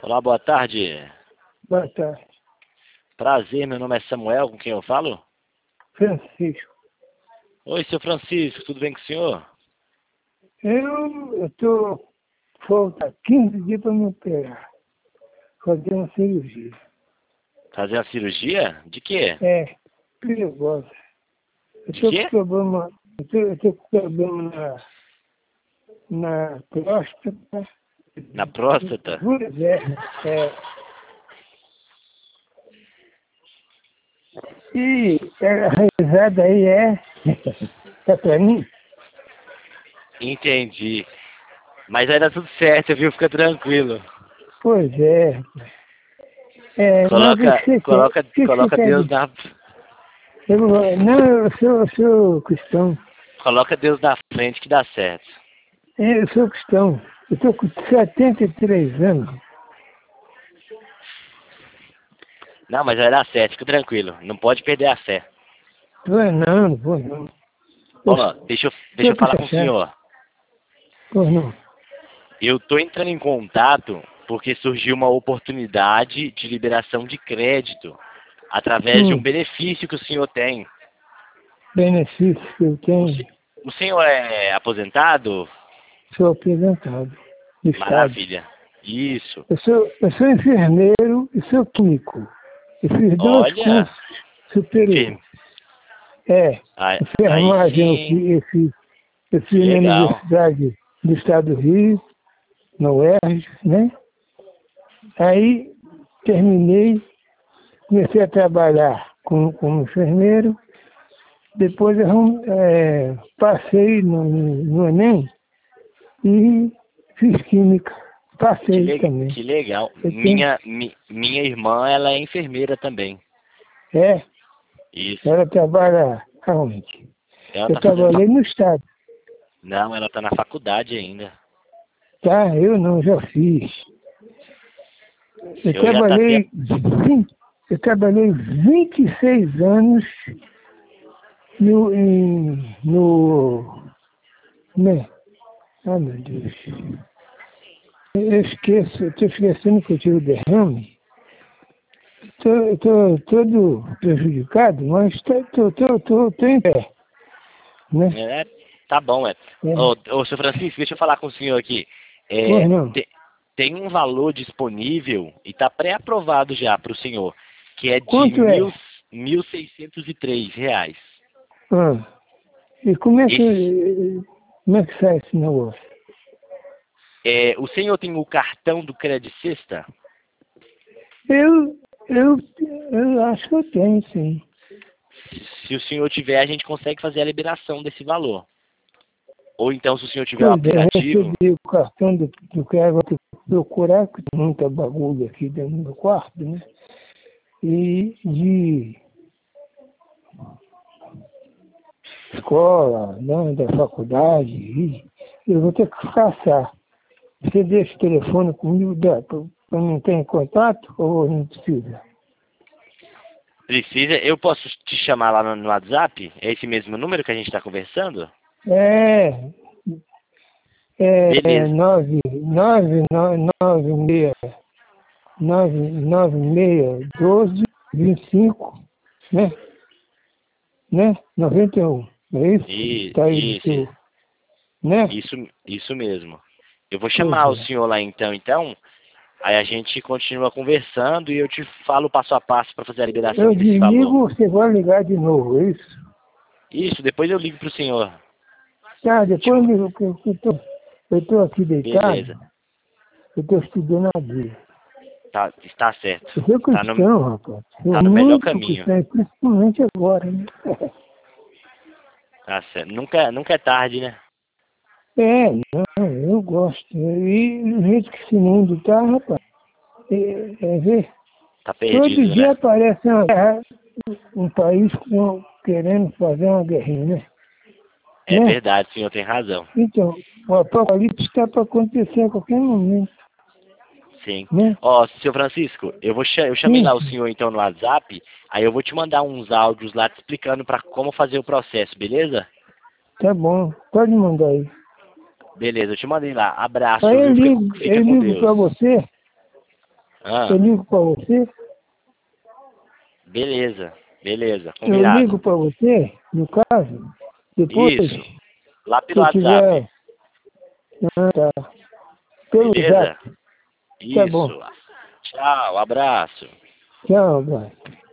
Olá, boa tarde. Boa tarde. Prazer, meu nome é Samuel, com quem eu falo? Francisco. Oi, seu Francisco, tudo bem com o senhor? Eu estou falta 15 dias para me operar. Fazer uma cirurgia. Fazer uma cirurgia? De quê? É, perigosa. Eu De estou quê? com problema, eu tô com problema na próstata. Na próstata? Duas é. E a risada aí é para mim? Entendi. Mas vai dar tudo certo, viu? Fica tranquilo. Pois é. Mas o Coloca, que coloca, você coloca quer Deus dizer? na, Não, eu sou cristão. coloca Deus na frente que dá certo. Eu sou cristão. Eu estou com 73 anos. Não, mas vai dar certo, fica tranquilo. Não pode perder a fé. Não vou não. Eu Ó, deixa sou eu falar com o cristão. senhor. Pois não. Eu tô entrando em contato porque surgiu uma oportunidade de liberação de crédito através de um benefício que o senhor tem. Benefício que eu O, tenho, se- o senhor é aposentado? sou aposentado do Estado. Maravilha. Isso. Eu sou enfermeiro e sou químico. Eu fiz 2 Olha, cursos superiores. enferme. Aí Enfermagem sim, eu que fiz na legal. Universidade do Estado do Rio, na UERJ, né? Aí terminei, comecei a trabalhar como enfermeiro. Depois eu passei no Enem e fiz química. Passei também. Que legal. Eu tenho, Minha irmã, ela é enfermeira também. é, Isso. ela trabalha aonde? Ela Eu tá fazendo trabalhei no Estado, Não, ela tá na faculdade ainda. tá? Eu não, já fiz. O Eu senhor já tá até... eu trabalhei 26 anos no, né? Ah, meu Deus. Eu estou esquecendo que eu tive derrame. Estou todo prejudicado, mas estou em pé, né? É, tá bom, é. É. Ô, seu Francisco, deixa eu falar com o senhor aqui. Pois É, não. tem um valor disponível e está pré-aprovado já para o senhor, que é de Quanto é? R$ 1.603. Ah, e Esse, como é que sai esse negócio? o senhor tem o cartão do Credit Sexta? Eu, eu, eu acho que eu tenho, sim. Se o senhor tiver, a gente consegue fazer a liberação desse valor. Ou então, se o senhor tiver o Pois é, eu aplicativo, recebi o cartão do que agora tem que procurar, que tem muita bagulho aqui dentro do meu quarto, né? E de escola, né, da faculdade, e eu vou ter que caçar. Você deixa o telefone comigo para não ter em contato ou não precisa? precisa. Eu posso te chamar lá no WhatsApp? É esse mesmo número que a gente está conversando? É, é Beleza. 9961225, né? Né? 91. É isso? Tá aí do Isso, seu, né? isso mesmo. Eu vou Pois chamar o é. senhor lá então, aí a gente continua conversando e eu te falo passo a passo para fazer a Eu liberação desse valor. desligo, você vai ligar de novo, é isso? Isso, depois eu ligo pro senhor. Tá, Te depois ma- eu tô aqui deitado, Beleza, eu tô estudando a Bíblia. tá, está certo. Eu sou Tá no, cristão, rapaz. Sou tá no melhor muito caminho. cristão, principalmente agora, né? Tá certo. Nunca é tarde, né? Não, eu gosto. E do jeito que esse mundo tá, rapaz, ver, Tá todo perdido, dia né? aparece uma guerra, um país querendo fazer uma guerrinha, né? É Né? verdade, o senhor tem razão. Então, o apocalipse está para acontecer a qualquer momento, Sim. né? Ó, seu Francisco, eu chamei lá o Sim, senhor então no WhatsApp, aí eu vou te mandar uns áudios lá te explicando para como fazer o processo, beleza? tá bom, pode mandar aí. Beleza, eu te mandei lá. Abraço, Aí viu? Fica eu com ligo Deus. para você, Ah, Eu ligo para você, beleza, beleza, eu combinado. ligo para você, no caso, depois, Isso, lá se pelo eu WhatsApp, tiver. Ah, tá. Pelo beleza? zap. Tá bom. Isso. Tchau, abraço. Tchau, abraço.